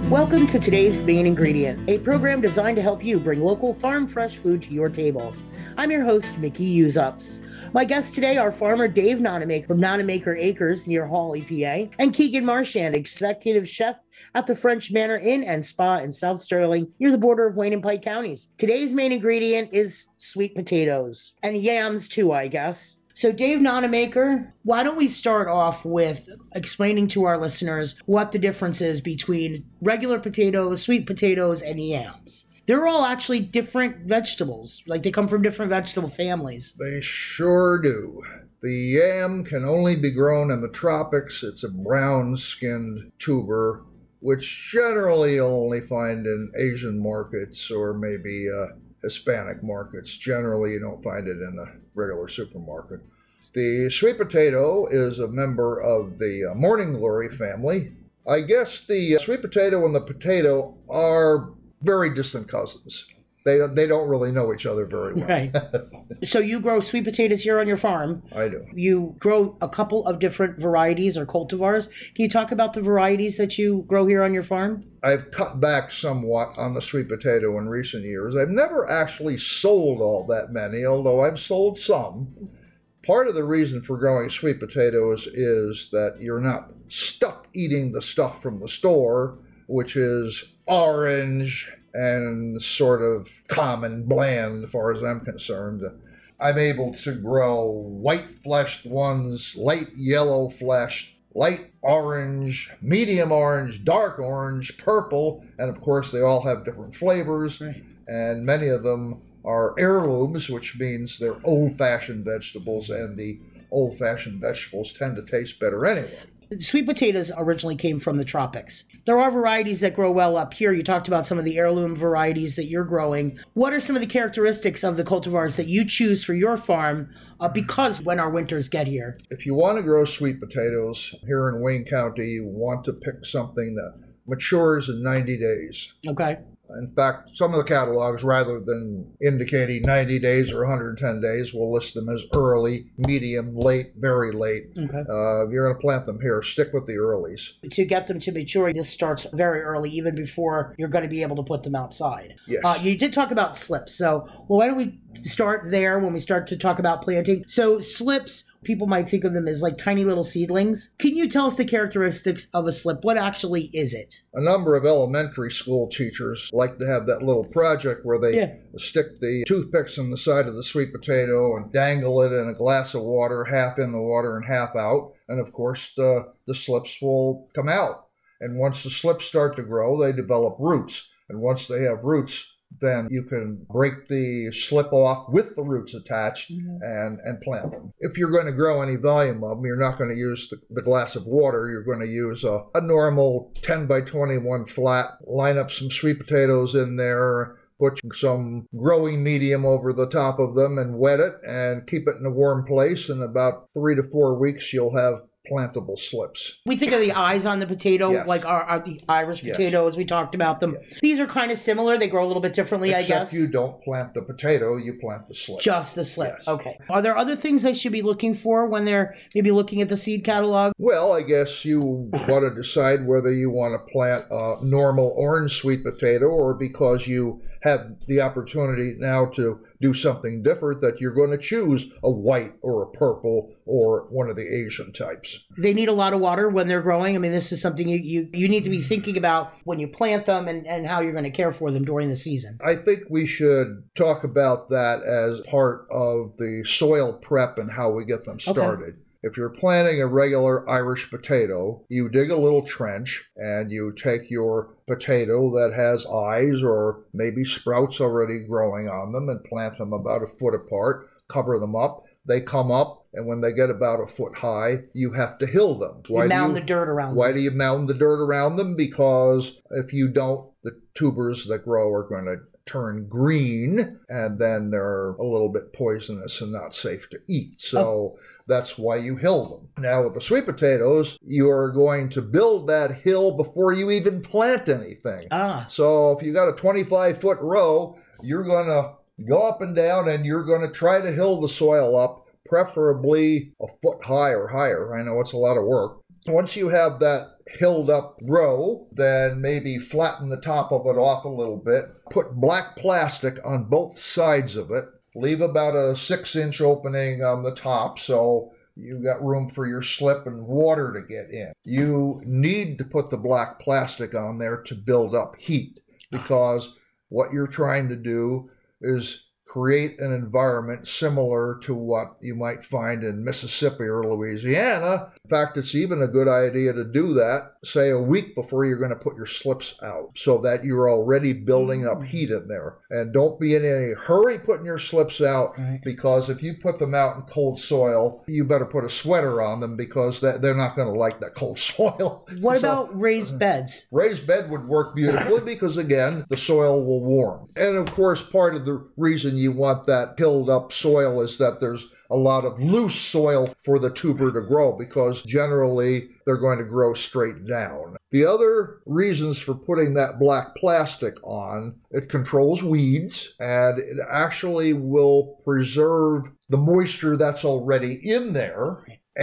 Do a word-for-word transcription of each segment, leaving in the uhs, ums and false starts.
Welcome to today's Main Ingredient, a program designed to help you bring local farm fresh food to your table. I'm your host, Mickey Usups. My guests today are farmer Dave Nonamaker from Nonamaker Acres near Hawley, P A, and Keegan Marchand, executive chef at the French Manor Inn and Spa in South Sterling near the border of Wayne and Pike counties. Today's main ingredient is sweet potatoes and yams too, I guess. So Dave Nonamaker, why don't we start off with explaining to our listeners what the difference is between regular potatoes, sweet potatoes, and yams. They're all actually different vegetables. Like they come from different vegetable families. They sure do. The yam can only be grown in the tropics. It's a brown-skinned tuber, which generally you'll only find in Asian markets or maybe uh, Hispanic markets. Generally, you don't find it in a regular supermarket. The sweet potato is a member of the uh, morning glory family. I guess the uh, sweet potato and the potato are very distant cousins. They they don't really know each other very well. Right. So you grow sweet potatoes here on your farm. I do. You grow a couple of different varieties or cultivars. Can you talk about the varieties that you grow here on your farm? I've cut back somewhat on the sweet potato in recent years. I've never actually sold all that many, although I've sold some. Part of the reason for growing sweet potatoes is that you're not stuck eating the stuff from the store, which is orange and sort of common, bland, as far as I'm concerned. I'm able to grow white-fleshed ones, light yellow-fleshed, light orange, medium orange, dark orange, purple, and of course they all have different flavors, Right. and many of them are heirlooms, which means they're old-fashioned vegetables, and the old-fashioned vegetables tend to taste better anyway. Sweet potatoes originally came from the tropics. There are varieties that grow well up here. You talked about some of the heirloom varieties that you're growing. What are some of the characteristics of the cultivars that you choose for your farm uh, because when our winters get here? If you want to grow sweet potatoes here in Wayne County, you want to pick something that matures in ninety days. Okay. In fact, some of the catalogs, rather than indicating ninety days or one hundred ten days, will list them as early, medium, late, very late. Okay. Uh, if you're going to plant them here, stick with the earlies. To get them to mature, this starts very early, even before you're going to be able to put them outside. Yes. Uh, you did talk about slips. So, well, why don't we start there when we start to talk about planting? So slips, people might think of them as like tiny little seedlings. Can you tell us the characteristics of a slip? What actually is it? A number of elementary school teachers like to have that little project where they Yeah. stick the toothpicks on the side of the sweet potato and dangle it in a glass of water, half in the water and half out. And of course, the, the slips will come out. And once the slips start to grow, they develop roots. And once they have roots, then you can break the slip off with the roots attached Mhm. and, and plant them. If you're going to grow any volume of them, you're not going to use the, the glass of water. You're going to use a, a normal ten by twenty-one flat, line up some sweet potatoes in there, put some growing medium over the top of them and wet it and keep it in a warm place. In about three to four weeks, you'll have plantable slips. We think of the eyes on the potato, Yes. like our, our the Irish Yes. potatoes. We talked about them. Yes. These are kind of similar. They grow a little bit differently, Except I guess. you don't plant the potato, you plant the slip. Just the slip. Yes. Okay. Are there other things they should be looking for when they're maybe looking at the seed catalog? Well, I guess you want to decide whether you want to plant a normal orange sweet potato or because you have the opportunity now to do something different that you're going to choose a white or a purple or one of the Asian types. They need a lot of water when they're growing. I mean, this is something you, you, you need to be thinking about when you plant them and, and how you're going to care for them during the season. I think we should talk about that as part of the soil prep and how we get them started. Okay. If you're planting a regular Irish potato, you dig a little trench and you take your potato that has eyes or maybe sprouts already growing on them and plant them about a foot apart, cover them up. They come up, and when they get about a foot high, you have to hill them. Why you mound you, the dirt around why them. Why do you mound the dirt around them? Because if you don't, the tubers that grow are going to turn green, and then they're a little bit poisonous and not safe to eat. So oh. that's why you hill them. Now with the sweet potatoes, you are going to build that hill before you even plant anything. Ah. So if you got a twenty-five foot row, you're going to go up and down and you're going to try to hill the soil up, preferably a foot high or higher. I know it's a lot of work. Once you have that hilled up row, then maybe flatten the top of it off a little bit, put black plastic on both sides of it, leave about a six inch opening on the top so you got room for your slip and water to get in. You need to put the black plastic on there to build up heat, because what you're trying to do is create an environment similar to what you might find in Mississippi or Louisiana. In fact, it's even a good idea to do that, say, a week before you're going to put your slips out, so that you're already building up heat in there. And don't be in any hurry putting your slips out, right, because if you put them out in cold soil, you better put a sweater on them, because they're not going to like that cold soil. What so, about raised beds? Raised bed would work beautifully because, again, the soil will warm. And, of course, part of the reason you want that hilled up soil is that there's a lot of loose soil for the tuber to grow, because generally they're going to grow straight down. The other reasons for putting that black plastic on, it controls weeds, and it actually will preserve the moisture that's already in there.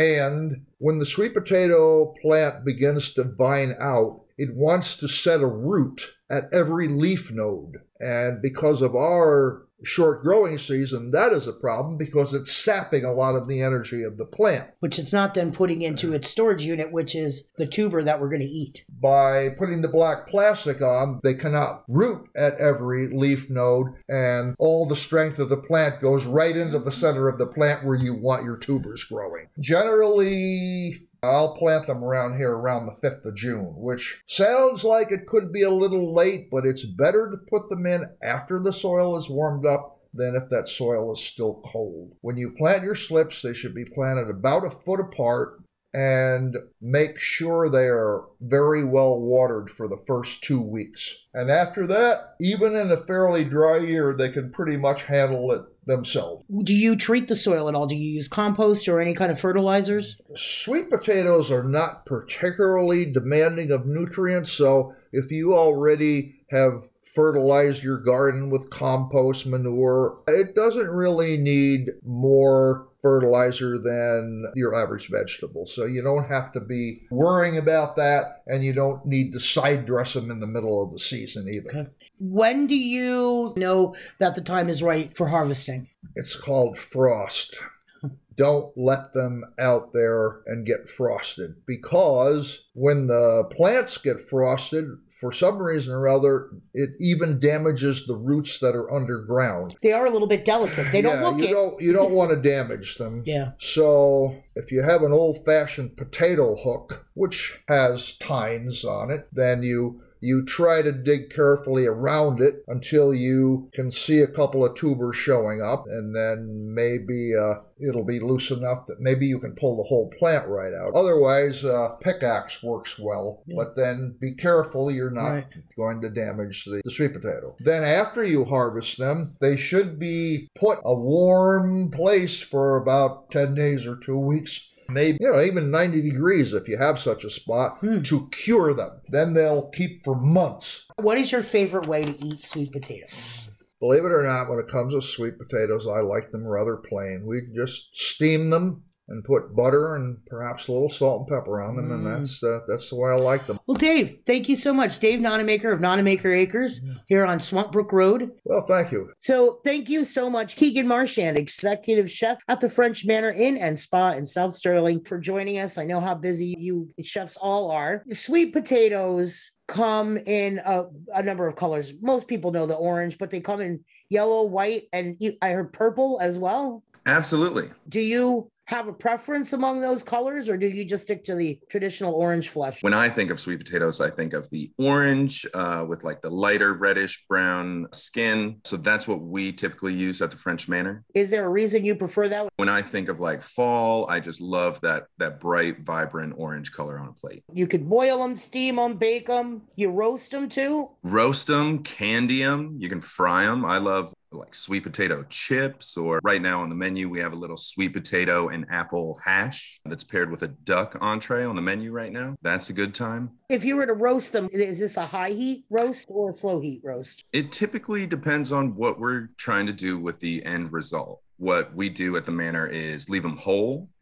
And when the sweet potato plant begins to vine out, it wants to set a root at every leaf node. And because of our short growing season, that is a problem, because it's sapping a lot of the energy of the plant. Which it's not then putting into its storage unit, which is the tuber that we're going to eat. By putting the black plastic on, they cannot root at every leaf node, and all the strength of the plant goes right into the center of the plant where you want your tubers growing. Generally, I'll plant them around here around the fifth of June, which sounds like it could be a little late, but it's better to put them in after the soil is warmed up than if that soil is still cold. When you plant your slips, they should be planted about a foot apart, and make sure they are very well watered for the first two weeks. And after that, even in a fairly dry year, they can pretty much handle it themselves. Do you treat the soil at all? Do you use compost or any kind of fertilizers? Sweet potatoes are not particularly demanding of nutrients, so if you already have fertilize your garden with compost manure, it doesn't really need more fertilizer than your average vegetable. So you don't have to be worrying about that, and you don't need to side dress them in the middle of the season either. Okay. When do you know that the time is right for harvesting? It's called frost. Don't let them out there and get frosted, because when the plants get frosted, for some reason or other, it even damages the roots that are underground. They are a little bit delicate. They don't yeah, look you it. Don't, you don't want to damage them. Yeah. So if you have an old-fashioned potato hook, which has tines on it, then you you try to dig carefully around it until you can see a couple of tubers showing up, and then maybe uh, it'll be loose enough that maybe you can pull the whole plant right out. Otherwise, uh, pickaxe works well, yeah. But then be careful you're not right. going to damage the, the sweet potato. Then after you harvest them, they should be put a warm place for about ten days or two weeks. Maybe, you know, even ninety degrees if you have such a spot, hmm. to cure them. Then they'll keep for months. What is your favorite way to eat sweet potatoes? Believe it or not, when it comes to sweet potatoes, I like them rather plain. We just steam them and put butter and perhaps a little salt and pepper on them, mm. and that's uh, that's the way I like them. Well, Dave, thank you so much. Dave Nonamaker of Nonamaker Acres yeah. here on Swamp Brook Road. Well, thank you. So thank you so much, Keegan Marchand, Executive Chef at the French Manor Inn and Spa in South Sterling, for joining us. I know how busy you chefs all are. Sweet potatoes come in a, a number of colors. Most people know the orange, but they come in yellow, white, and I heard purple as well. Absolutely. Do you have a preference among those colors, or do you just stick to the traditional orange flesh? When I think of sweet potatoes, I think of the orange uh, with like the lighter reddish brown skin. So that's what we typically use at the French Manor. Is there a reason you prefer that? When I think of like fall, I just love that that bright, vibrant orange color on a plate. You could boil them, steam them, bake them. You roast them too? Roast them, candy them. You can fry them. I love like sweet potato chips, or right now on the menu, we have a little sweet potato and apple hash that's paired with a duck entree on the menu right now. That's a good time. If you were to roast them, is this a high heat roast or a slow heat roast? It typically depends on what we're trying to do with the end result. What we do at the Manor is leave them whole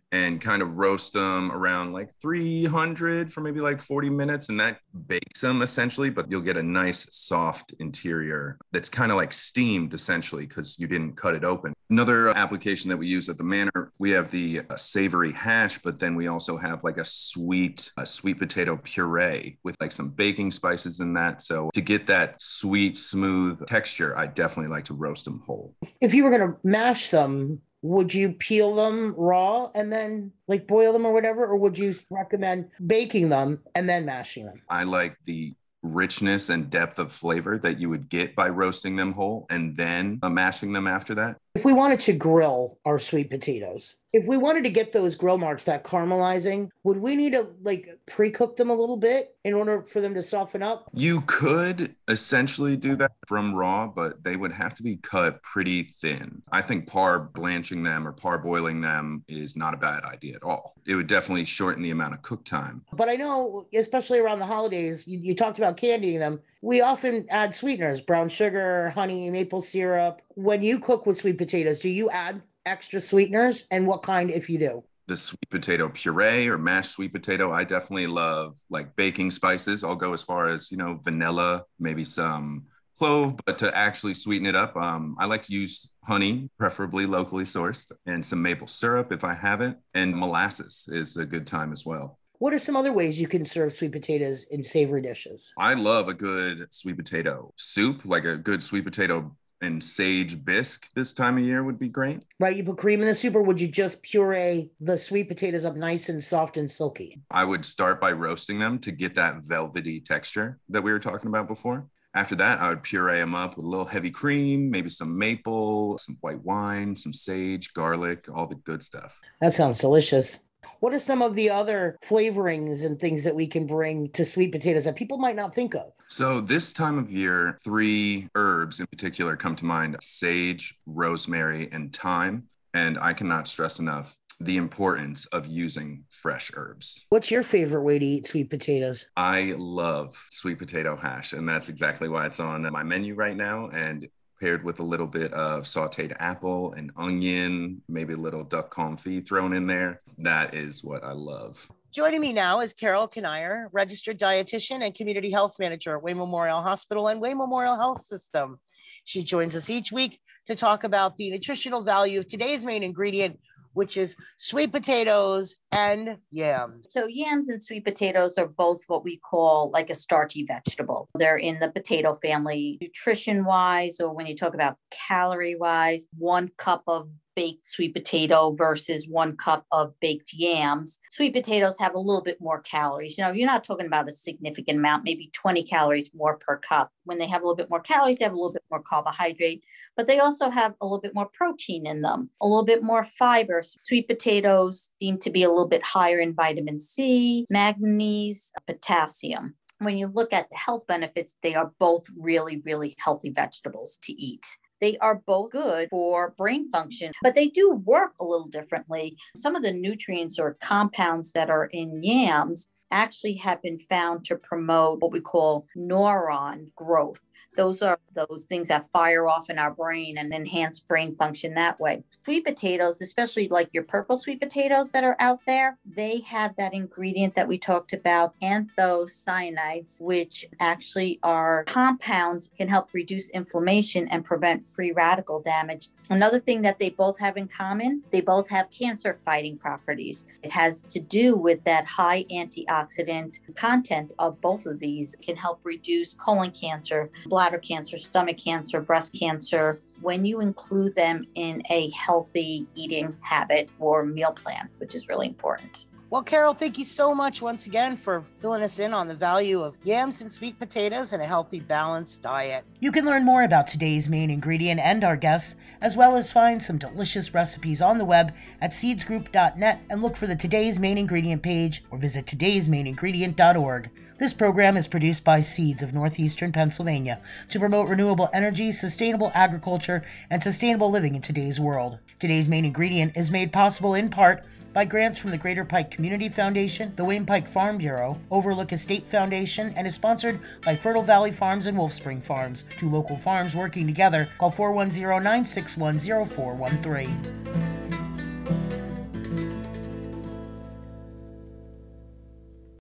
and kind of roast them around like three hundred for maybe like forty minutes. And that bakes them essentially, but you'll get a nice soft interior that's kind of like steamed essentially because you didn't cut it open. Another application that we use at the Manor, we have the uh, savory hash, but then we also have like a sweet, a sweet potato puree with like some baking spices in that. So to get that sweet, smooth texture, I definitely like to roast them whole. If you were going to mash them, would you peel them raw and then like boil them or whatever? Or would you recommend baking them and then mashing them? I like the richness and depth of flavor that you would get by roasting them whole and then uh, mashing them after that. If we wanted to grill our sweet potatoes, if we wanted to get those grill marks, that caramelizing, would we need to like pre-cook them a little bit in order for them to soften up? You could essentially do that from raw, but they would have to be cut pretty thin. I think par blanching them or parboiling them is not a bad idea at all. It would definitely shorten the amount of cook time. But I know, especially around the holidays, you, you talked about candying them. We often add sweeteners, brown sugar, honey, maple syrup. When you cook with sweet potatoes, do you add extra sweeteners, and what kind if you do? The sweet potato puree or mashed sweet potato, I definitely love like baking spices. I'll go as far as, you know, vanilla, maybe some clove, but to actually sweeten it up, um, I like to use honey, preferably locally sourced, and some maple syrup if I have it, and molasses is a good time as well. What are some other ways you can serve sweet potatoes in savory dishes? I love a good sweet potato soup, like a good sweet potato and sage bisque this time of year would be great. Right, you put cream in the soup, or would you just puree the sweet potatoes up nice and soft and silky? I would start by roasting them to get that velvety texture that we were talking about before. After that, I would puree them up with a little heavy cream, maybe some maple, some white wine, some sage, garlic, all the good stuff. That sounds delicious. What are some of the other flavorings and things that we can bring to sweet potatoes that people might not think of? So this time of year, three herbs in particular come to mind: sage, rosemary, and thyme. And I cannot stress enough the importance of using fresh herbs. What's your favorite way to eat sweet potatoes? I love sweet potato hash, and that's exactly why it's on my menu right now. And paired with a little bit of sauteed apple and onion, maybe a little duck confit thrown in there. That is what I love. Joining me now is Carol Kanier, registered dietitian and community health manager at Wayne Memorial Hospital and Wayne Memorial Health System. She joins us each week to talk about the nutritional value of today's main ingredient, which is sweet potatoes and yams. So yams and sweet potatoes are both what we call like a starchy vegetable. They're in the potato family. Nutrition-wise, or when you talk about calorie-wise, one cup of baked sweet potato versus one cup of baked yams. Sweet potatoes have a little bit more calories. You know, you're not talking about a significant amount, maybe twenty calories more per cup. When they have a little bit more calories, they have a little bit more carbohydrate, but they also have a little bit more protein in them, a little bit more fiber. Sweet potatoes seem to be a little bit higher in vitamin C, manganese, potassium. When you look at the health benefits, they are both really, really healthy vegetables to eat. They are both good for brain function, but they do work a little differently. Some of the nutrients or compounds that are in yams actually have been found to promote what we call neuron growth. Those are those things that fire off in our brain and enhance brain function that way. Sweet potatoes, especially like your purple sweet potatoes that are out there, they have that ingredient that we talked about, anthocyanins, which actually are compounds can help reduce inflammation and prevent free radical damage. Another thing that they both have in common, they both have cancer fighting properties. It has to do with that high antioxidant content of both of these. It can help reduce colon cancer, bladder cancer, stomach cancer, breast cancer, when you include them in a healthy eating habit or meal plan, which is really important. Well, Carol, thank you so much once again for filling us in on the value of yams and sweet potatoes and a healthy, balanced diet. You can learn more about today's main ingredient and our guests, as well as find some delicious recipes on the web at seeds group dot net and look for the Today's Main Ingredient page or visit todays main ingredient dot org. This program is produced by Seeds of Northeastern Pennsylvania to promote renewable energy, sustainable agriculture, and sustainable living in today's world. Today's Main Ingredient is made possible in part by grants from the Greater Pike Community Foundation, the Wayne Pike Farm Bureau, Overlook Estate Foundation, and is sponsored by Fertile Valley Farms and Wolf Spring Farms, two local farms working together. Call four one zero, nine six one, zero four one three.